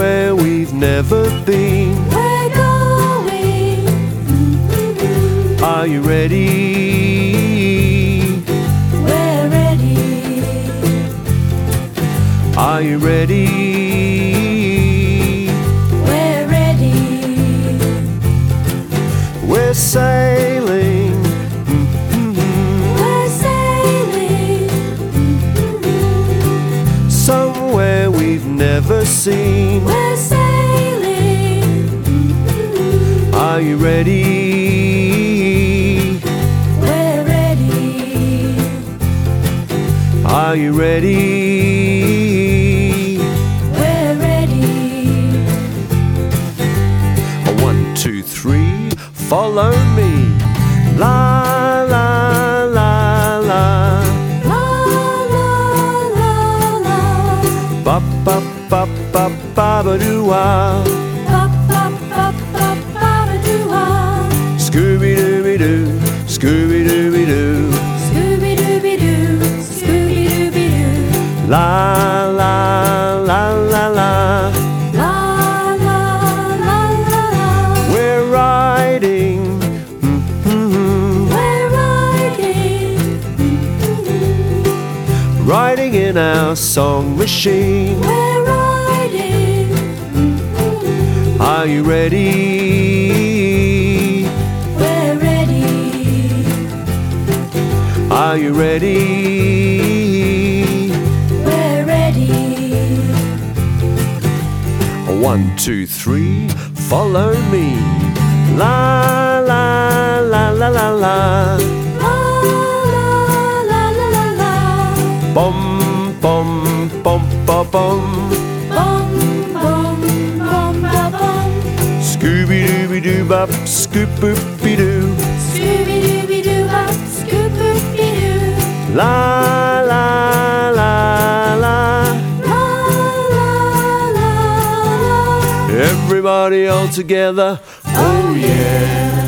somewhere we've never been. We're going. Are you ready? We're ready. Are you ready? We're ready. We're sailing. We're sailing. Somewhere we've never seen. We're sailing. Are you ready? We're ready. Are you ready? We're ready. 1, 2, 3, follow me. La la la la. La la la la. Ba ba ba ba ba ba doo wah. Ba ba ba ba ba ba doo wah. Scooby Dooby Doo, Scooby Dooby Doo. Scooby Dooby Doo, Scooby Dooby Doo. La la la la la. La la la la la. We're riding. We're riding. Riding in our song machine. We're riding. Are you ready? We're ready. Are you ready? We're ready. 1, 2, 3, follow me. La la la la la la. La la la la la la. Bom bom bom bom bom. Bum bum bum ba bum. Scooby Dooby Doo bop, scoop boopy doo. Scooby Dooby Doo bop, scoop boopy doo. La la la la. La la la la. Everybody all together. Oh yeah.